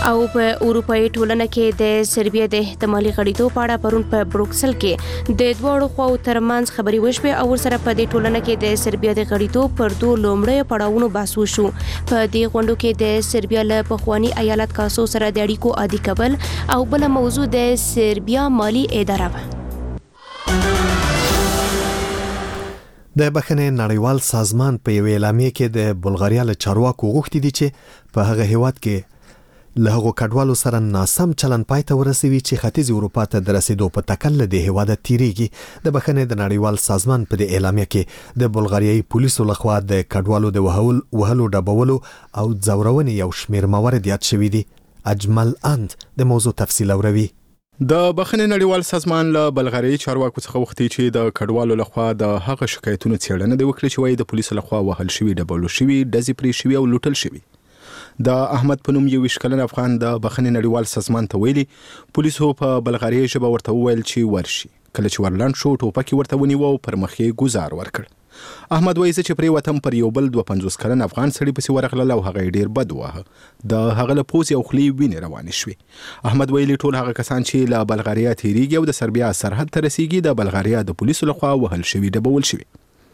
او په اروپאי ټولنه کې د سربیا د احتمالي غړیتوب په اړه پرون په بروکسل کې د دوړو خواو ترمنځ خبري وشوه او سره په دې ټولنه کې د سربیا د غړیتوب پر دوه لومړی پړاوونو بحث وشو. په دې غونډو کې د سربیا له پخوانی ایالت کاسو سره د اړیکو عادي کول او بل موضوع د سربیا مالی اداره و. د بخښنې نړیوال سازمان په یو اعلامیه کې د بلغاریا له چارواکو غوښتي دي چې په هغه هیواد کې له هغو کډوالو سره ناسم چلن پای ته ورسوي چې ختیځ اروپا ته د رسیدو په تکل له دې هیواده تیریږي. د بخښنې د نړیوال سازمان په دې اعلامیه کې د بلغاریایي پولیسو لخوا د کډوالو د وهلو ډبولو او ځورونې یو شمېر موارد یاد شوي دي. اجمل اند د موضوع تفصیل اوروي. د بخښنې نړیوال سازمان له بلغاریایي چارواکو څخه وغوښتي چې د کډوالو لخوا د هغه شکایتونو څېړنه وکړي چې وايي د پولیسو لخوا وهل شوي، ډبولو شوي، ډزې پرې شوي او لوټل شوي. د احمد په نوم 21 کلن افغان د بخښنې نړیوال سازمان ته ویلي پولیسو په بلغاریایي ژبه ورته وویل چې ورشي. کله چې ورلاند شو ټوپک ورته ونیو او پر مخ یې ګزار ورکړ. احمد وایي چې پرې وطن پر یو بل 52 کلن افغان سړي پسې ورغلل او هغه ډیر بد واه. د هغه له پوزې او خولې وینې روانې شوې. احمد ویلي ټول هغه کسان چې له بلغاریا تیریږي او د سربیا سرحد ته رسیږي د بلغاریا د پولیسو لخوا وهل شوي، ډبول شوي.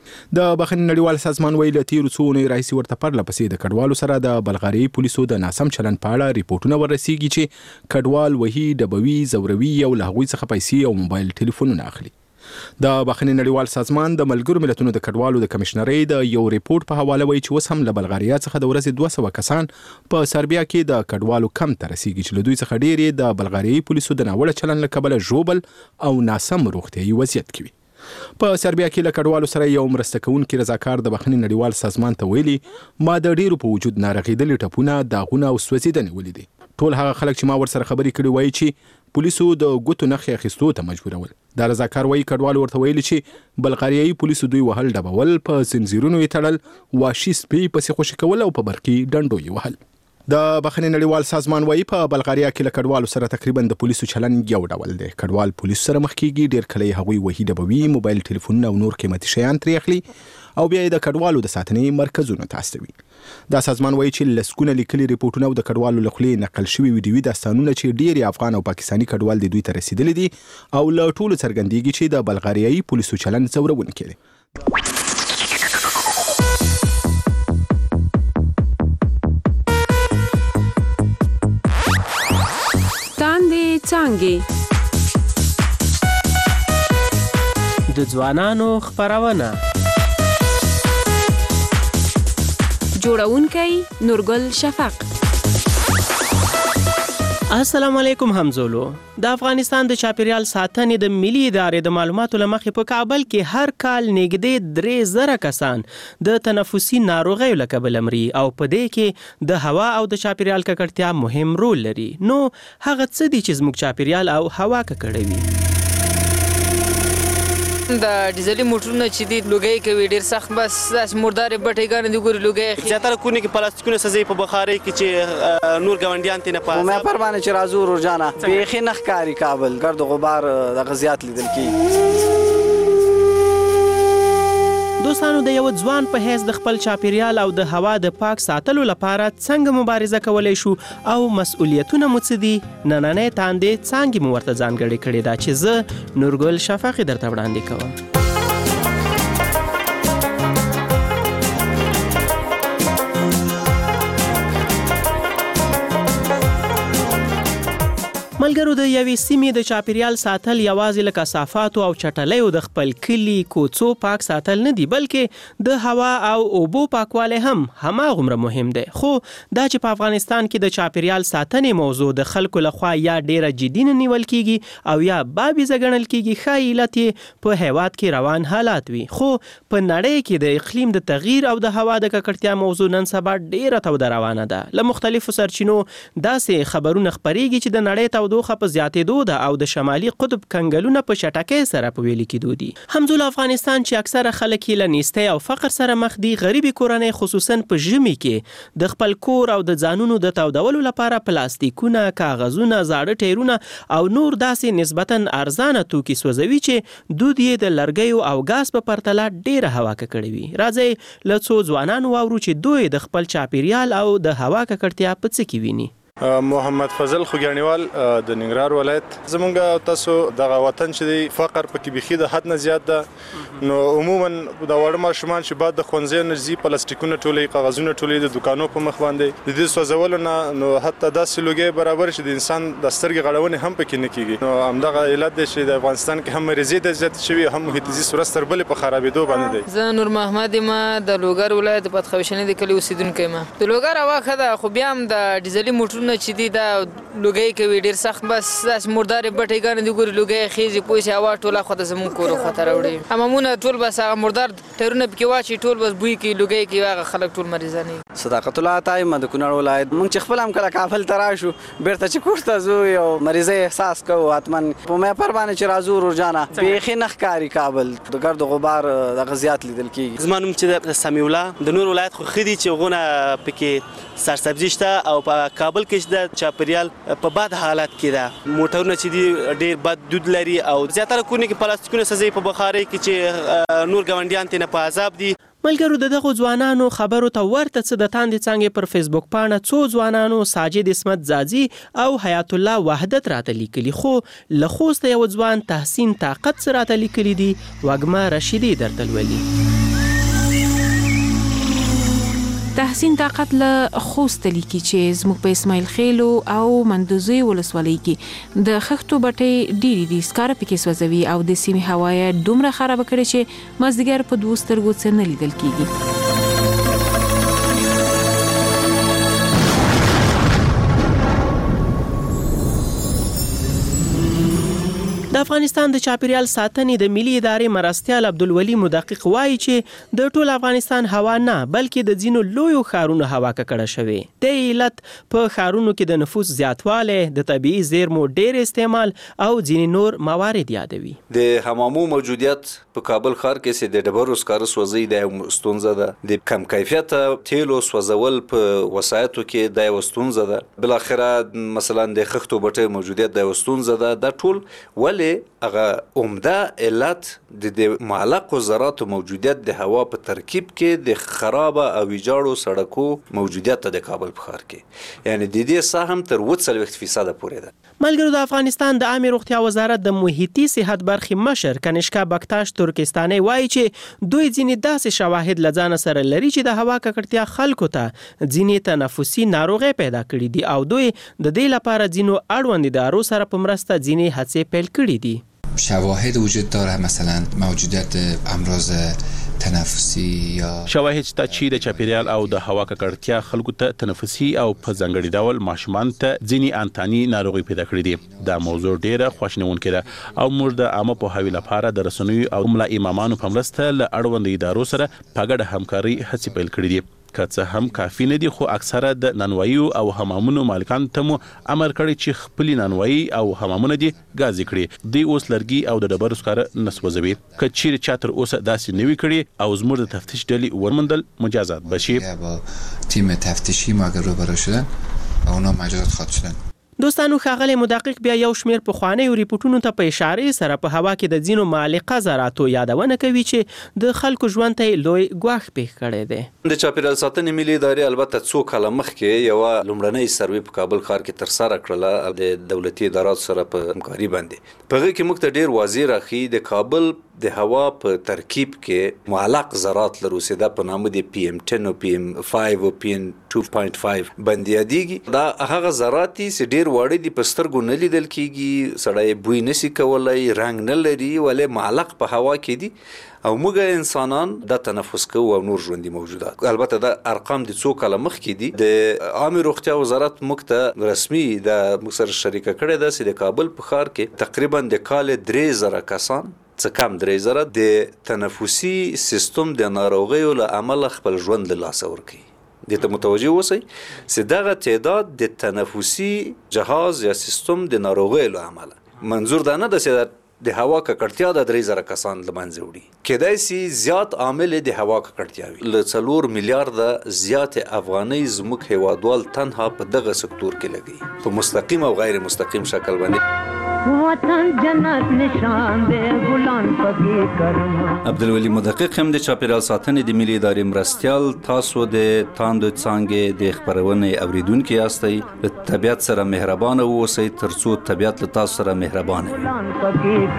د بخښنې نړیوال سازمان ویلي تیرو څو اونیو راهیسې ورته پرله پسې د کډوالو سره د بلغاریایي پولیسو د ناسم چلن په اړه ریپورټونه ورسیږي چې کډوال وهي، ډبوي، ځوروي او له هغوی څخه پیسې او موبایل ټلیفونونه اخلي. د بخښنې نړیوال سازمان د ملګرو ملتونو د کډوالو د کمشنرۍ د یو ریپورټ په حواله وایي چې اوس هم له بلغاریا څخه د ورځې 200 کسان په سربیا کې د کډوالو کم ته رسیږي چې له دوی څخه ډېر د بلغاریایي پولیسو د ناوړه چلن له کبله ژوبل او ناسم روغتیایي وضعیت کې وي. په سربیا کې له کډوالو سره یو مرسته کوونکی رضاکار د بخښنې نړیوال سازمان ته ویلي ما د ډیرو په وجود نارغېدلې ټپونه، داغونه او سوځېدنې ولیدې. ټول هغه خلک چې ما ورسره خبرې کړې وایي چې پولیسو د ګوتو نښې اخیستو ته مجبورول. دا رضاکار وایي کډوالو ورته ویلي چې بلغاریایي پولیسو دوی وهل، ډبول، په زنځیرونو یې تړل، وحشي سپي پسې خوشي کول او په برقي ډنډو یې وهل. د بخښنې نړیوال سازمان وایي په بلغاریا کې له کډوالو سره تقریبا د پولیسو چلن یو ډول دی. کډوال پولیسو سره مخ کیږي، ډیر کله یې هغوی وهي، ډبوي، موبایل ټلیفونونه او نور قیمتي شیان ترې اخلي او بیا یې د کډوالو د ساتنې مرکزونو ته استوي. دا سازمان وایي چې لسګونه لیکلي ریپورټونه او د کډوالو له خولې نقل شوي ویډیوي داستانونه چې ډېر افغان او پاکستاني کډوال د دوی ته رسیدلي دي او له ټولو څرګندېږي چې د بلغاریایي پولیسو چلن ځورونکی دی. څانګې د ځوانانو خپرونه جوړونکی نورګل شفق. السلام علیکم همزولو. د افغانستان د چاپیریال ساتنې د ملي ادارې د معلوماتو له مخې په کابل کې هر کال نږدې 3000 کسان د تنفسي ناروغیو له کبله مري او په دې کې د هوا او د چاپیریال ککړتیا مهم رول لري. نو هغه څه دي چې زموږ چاپیریال او هوا ککړوي؟ د ډیزلي موټرونه چې دي لوګي کوي ډیر سخت، بس مردارې بټې ګانې دي ګوري لوګي زیاتره کونه کې پلاستیکونه سزي په بخاري کې چې نور ګاونډیان ته نه پاسه مې پروانه چې رازو روزانه بیخي نخکاری کابل ګرد غبار د غزيات لیدل کی. دوستانو د یو ځوان په حیث د خپل چاپیریال او د هوا د پاک ساتلو لپاره څنګه مبارزه کولای شو او مسؤلیتونه مو څه دي؟ نننۍ تاندې څانګې مو ورته ځانګړې کړې ده چې زه نورګل شفق درته وړاندې کوم. ملګرو د یوې سیمې د چاپیریال ساتل یوازې له کثافاتو او چټلیو د خپل کلي کوڅو پاک ساتل نه دي، بلکې د هوا او اوبو پاکوالی هم هماغومره مهم دی. خو دا چې په افغانستان کې د چاپیریال ساتنې موضوع د خلکو لخوا یا ډیره جدي نه نیول کیږي او یا بابیزه ګڼل کیږي، ښایي علت یې په هیواد کې روان حالات وي. خو په نړۍ کې د اقلیم د تغییر او د هوا د ککړتیا موضوع نن سبا ډیره توده روانه ده. له مختلفو سرچینو داسې خبرونه خپریږي چې د نړۍ تودوخه په زیاتېدو ده او د شمالي قطب کنګلونه په چټکۍ سره په ویلي کېدو دي. همزول افغانستان چې اکثره خلک یې له نیستۍ او فقر سره مخ دي، غریبي کورنۍ خصوصا په ژمي کې د خپل کور او د ځانونو د تودولو لپاره پلاستیکونه، کاغذونه، زاړه ټیرونه او نور داسې نسبتا ارزانه توکي سوځوي چې دود یې د لرګیو او ګاز په پرتله ډیره هوا ککړوي. راځئ له څو ځوانانو واورو چې دوی د خپل چاپیریال او د هوا ککړتیا په څه کې ویني. محمد فضل خوګیانیوال د ننګرهار ولایت. زمونږ تاسو دغه وطن چې دی فقر پکې بیخي د حد نه زیات ده. نو عموما د واړه ماشومان چې بعد د ښوونځي نه ځي پلاستیکونه ټولوي، کاغذونه ټولوي د دکانو په مخ باندې، د دې سوځولو نه نو حتی داسې لوګي برابر چې د انسان د سترګې غړونې هم پکې نه کیږي. نو همدغه علت دی چې د افغانستان کې هم مریضي د زیات شوي، هم محیط زیست ورځ تر بلې په خرابېدو باندې دی. زه نور محمد یم، د لوګر ولایت پتخوشنې د کلي اوسیدونکی یم. د لوګر هوا ښه ده، خو بیا هم د ډیزلي موټرونه چې دي دا لوګي کوي ډېر سخت. بس داسې مردارې بټۍ ګانې دي، ګوري لوګي خېزي پوه شي، هوا ټوله خواته زموږ کور خواته راوړي. حمامونه ټول بس هغه مردار ټایرونه پکې واچي، ټول بس بوی کوي، لوګي کوي، هغه خلک ټول مریضان دي. صداقت الله عطا یم د کونړ ولایت. موږ چې خپل هم کله کابل ته راشو بیرته چې کور ته ځو یو مریضۍ احساس کوو حتما. په میپر باندې چې راځو ورجانه بیخي نه ښکاري کابل، د ګرد غبار دغه زیات لیدل کېږي. زما نوم چې د سمیع الله د نور ولایت خو ښه دي چې هغونه پکې سرسبزي شته او په کابل کې چې د چاپریال په بد حالت کې ده. موټرونه چې دي ډېر بد دود لري او زیاتره کورونه کې پلاستیکونه سوځي په بخارۍ کې چې نور ګاونډیان ترې نه په عذاب دي. ملګرو د دغو ځوانانو خبرو ته ورته څه د تاندې څانګې پر فیسبوک پاڼه څو ځوانانو ساجد اسمت زازي او حیات الله وحدت راته لیکلي، خو له خوسته یو ځوان تحسین طاقت څه راته لیکلي دي. وږمه رشیدي درته لولي. تحسین طاقت له خوست لیکي چې زموږ په اسماعیل خیلو او مندوزي ولسوالۍ کې د خښتو بټۍ ډېری دي سکاره پکې سوځوي او د سیمې هوا یې دومره خراب کړي چې مازدیګر په 2 سترګو څه نه لیدل کیږي. د افغانستان د چاپیریال ساتنې د ملي ادارې مرستیال عبدالولي مدقق وایي چې د ټول افغانستان هوا نه بلکې د ځینو لویو ښارونو هوا ککړه شوې. د علت په ښارونو کې د نفوس زیاتوالی، د طبیعي زیرمو ډېر استعمال او ځینې نور موارد یادوي. د حمامو موجودیت په کابل ښار کې چې د ډبرو سکاره سوځي د ستونزه ده. د کم کیفیته تیلو سوځول په وسایطو کې د ستونزه ده. بل اخره مثلا د خښتو بټۍ موجودیت د ستونزه ده. دا ټول ولې هغه عمده علت د معلقو ذراتو موجودیت د هوا په ترکیب کې د خراب او ویجاړو سړکو موجودیت د کابل په ښار کې، یعنی د دې سهم تر 40% پورې ده. ملګرو د افغانستان د عامه روغتیا وزارت د محیطي صحت برخې مشر کنیشکا بکتاش ترکستاني وایي چې دوی ځینې داسې شواهد لځان سره لري چې د هوا ککړتیا خلکو ته ځینې تنفسي ناروغۍ پیدا کړې دي او دوی د دې لپاره ځینو اړوند ادارو سره په مرسته ځینې هڅې پیل کړې دي. شواهد وجود داره، مثلا موجودیت امراض تنفسی یا شواهد شته چې د چاپیریال او د هوا ککړتیا خلکو ته تنفسي او په ځانګړي ډول ماشومان ته ځینې انتاني ناروغي پیدا کړې دي. دا موضوع ډیره خوشنونکې ده او موږ د عامه پوهاوي لپاره د رسنیو او ملا امامانو په مرسته له اړوند ادارو سره په ګډه همکاري هڅې پیل کړې دي. که څه هم کافي نه دي، خو اکثره د نانوایي او حمامونو مالکان ته مو امر کړی چې خپل نانوایي او حمامونه دي غازي کړي. دوی اوس لرګي او د ډبرو سکاره نسوځوي. که چیرې چا تر اوسه داسې نوي کړي او زموږ د تفتیش ډلې ورمندل مجازات بشي. تیم تفتیشی ما اگر روبرو شدن و اونا مجازات خواهد شدن. دوستانو ښاغلی مدقق بیا یو شمیر پخوانیو ریپورټونو ته په اشاره سره په هوا کې د ځینو معلقه ذراتو یادونه کوي چې د خلکو ژوند ته لوی ګواښ پېښ کړی دی. د چاپیریال ساتنې ملي ادارې البته څو کاله مخکې یو لومړنۍ سروې په کابل ښار کې ترسره کړله د دولتي اداراتو سره په همکاري باندې. په هغه کې موږ ته ډېر واضح راښيي د کابل د هوا په ترکیب کې معلق ذرات لرو چې دا په نامه دي PM10 او PM5 او PM2.5 باندې یادېږي. دا هغه ذرات دي چې ډېر واړه دي، په سترګو نه لیدل کېږي، سړی بوی نشي کولی، رنګ نه لري، ولې معلق په هوا کې دي او موږ انسانان د تنفس کوو او نور ژوندي موجودات. البته دا ارقام د څو کاله مخکې دي. د عامه روغتیا وزارت موږ ته رسمي د موږ سره شریکه کړې ده چې د کابل په ښار کې تقریبا د کال 3000 کسان څه کم 3000 د تنفسي سیستم د ناروغیو له امله خپل ژوند له لاسه ورکوي. دې ته متوجه اوسئ چې دغه تعداد د تنفسي جهاز یا سیستم د ناروغیو له امله، منظور دا نه ده چې د هوا ککړتیا د 3000 کسان له منځه وړي. کېدای شي زیات عامل د هوا ککړتیا وي. له 4 میلیارډه زیات افغانۍ زموږ هیوادوال تنها په دغه سکتور کې لګي، په مستقیم او غیر مستقیم شکل باندې. وطن جنت نشان دی ګلان پکې کرم. عبدالولي مدقق هم د چاپیریال ساتنې د ملي ادارې مرستیال، تاسو د تاندو څانګې د خبرونې اوریدونکي یاستئ. د طبیعت سره مهربانه اوسئ ترڅو طبیعت له تاسو سره مهربانه وي. ګلان پکې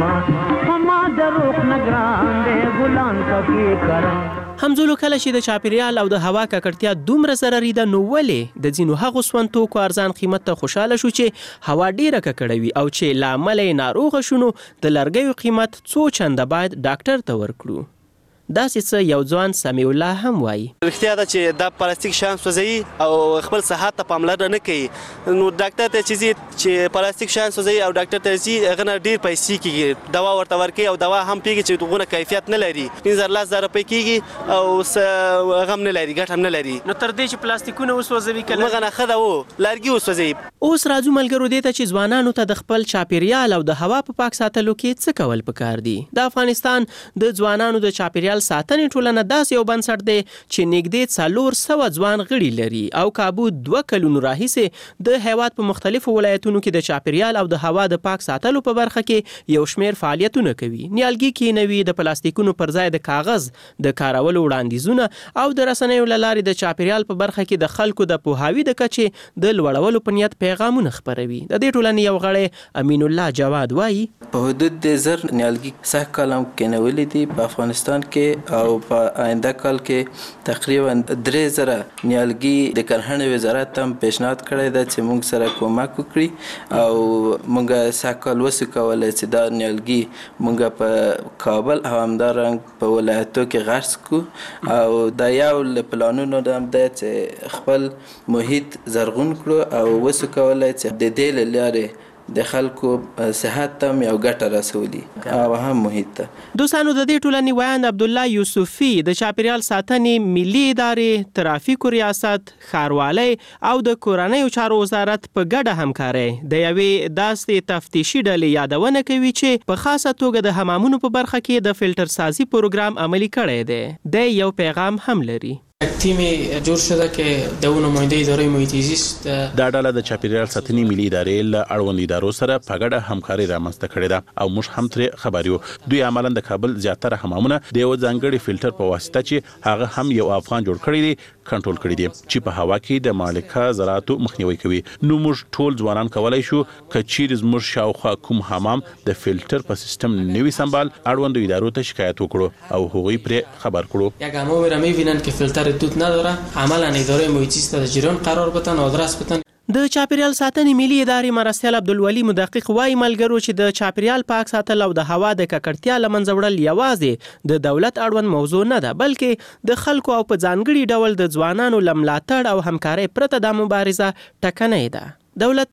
کرم ما دروغ نگران دی ګلان پکې کرم. همزولو کله چې د چاپیریال او د هوا ککړتیا دومره ضرري ده، نو ولې د ځینو هغو سون توکو ارزان قیمت ته خوشاله شو چې هوا ډیره ککړوي او چې له امله یې ناروغه شو، نو د لرګیو قیمت څو چنده باید ډاکټر ته ورکړو. داسې څه یو ځوان سمیع الله هم وایي. رښتیا ده چې دا پلاستیک شیان سوځوي او خپل صحت ته پاملرنه نه کوي. نو ډاکټر ته چې پلاستیک شیان سوځوي او ډاکټر ته ځي، هغه نه ډېر پیسې کېږي، دوا ورته ورکوي او دوا هم پیږي چې دغونه کیفیت نه لري. 15,000 روپۍ کېږي او څه هغه هم نه لري، ګټه هم نه لري. نو تر دې چې پلاستیکونه وسوځوي که مغه نه ښه ده لرګي وسوځوي. اوس راځو ملګرو دې ته چې ځوانانو ته د خپل چاپیریال او د هوا په پاک ساتلو کې څه کول پکار دي. د افغانستان د ځوانانو د چاپیریال ساتنې ټولنه داسې یو بنسټ دی چې نږدې 400 ځوان غړي لري او کابو 2 کلونو راهیسې د هیواد په مختلفو ولایتونو کې د چاپیریال او د هوا د پاک ساتلو په برخه کې یو شمیر فعالیتونه کوي. نیالګي کینوي، د پلاستیکونو پر ځای د کاغذ د کارولو وړاندیزونه او د رسنیو له لارې د چاپیریال په برخه کې د خلکو د پوهاوي د کچې د لوړولو په نیت پیغامونه خپروي. د دې ټولنې یو غړی امین الله جواد وایي په حدود د 1000 نیالګي سږ کال هم کینولې دي په افغانستان کې او په آینده کال کې تقریبا 3000 نیالګي د کرهڼې وزارت هم پیشنهاد کړی دی چې موږ سره کومک وکړي او موږ سږ کال وسو کولای چې دا نیالګي موږ په کابل او همدارنګ په ولایتو کې غرس کو او دا یو پلانونو هم دی چې خپل محیط زرغون کړو او وسو کولای چې د دې لارې د خلکو صحت ته یو ګټه رسولي او هم محیط ته. دوستانو د دې ټولنې ویاند عبدالله یوسفي د چاپیریال ساتنې ملي ادارې، ترافیکو ریاست، ښاروالۍ او د کورنیو چارو وزارت په ګډه همکارۍ د یوې داسې تفتیشي ډلې یادونه کوي چې په خاصه توګه د حمامونو په برخه کې د فلټر سازي پروګرام عملي کړی دی. د یو پیغام هم لري. تیم جوړ شده که د نماینده اداره محیط زیست دا ډله د چاپیریال ساتنې ملي ادارې له اړوند ادارو سره په ګډه همکاري رامنځته کړې ده او موږ هم ترې خبر یو. دوی عملاً د کابل زیاتره حمامونه د یو ځانګړي فلټر په واسطه چې هغه هم یو افغان جوړ کړی دی کنټرول کړی دی چې په هوا کې د مالکه ذراتو مخنیوي کوي. نو موږ ټول ځوانان کولای شو که چیرې زموږ شاوخوا کوم حمام د فلټر په سیستم نوي سمبال اړوند ادارو ته شکایت وکړو او هغوی پرې خبر کړو. یک حمام را می‌بینن که فلتر دود نداره، عملاً اداره محیط زیست در جریان قرار بدن، آدرس بدن. د چاپیریال ساتنې ملي ادارې مرستیال عبدالولي مدقق وایي ملګرو چې د چاپیریال پاک ساتل او د هوا د ککړتیا له منځه وړل یوازې د دولت اړوند موضوع نه ده، بلکې د خلکو او په ځانګړي ډول د ځوانانو له ملاتړ او همکارۍ پرته دا مبارزه ټکنۍ ده. دولت